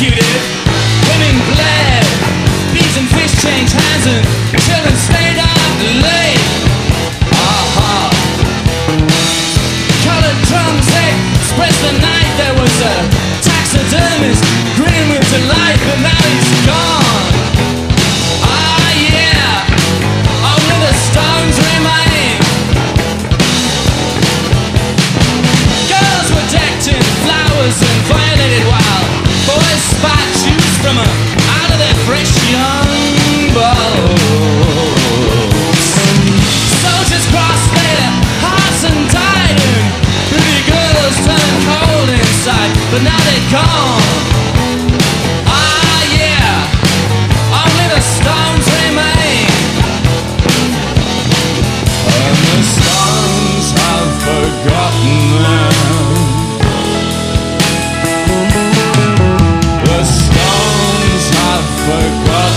executed. Women bled, bees and fish changed hands, and children stayed up late. Colored drums, they expressed the night. There was a taxidermist grinning with delight, but now he's gone. Only the stones remain. Girls were decked in flowers and violated while boys spat juice from her out of their fresh young bowls. Soldiers crossed their hearts and died, and pretty girls turned cold inside, but now they're gone. Only the stones remain. And the stones have forgotten them. The stones have forgotten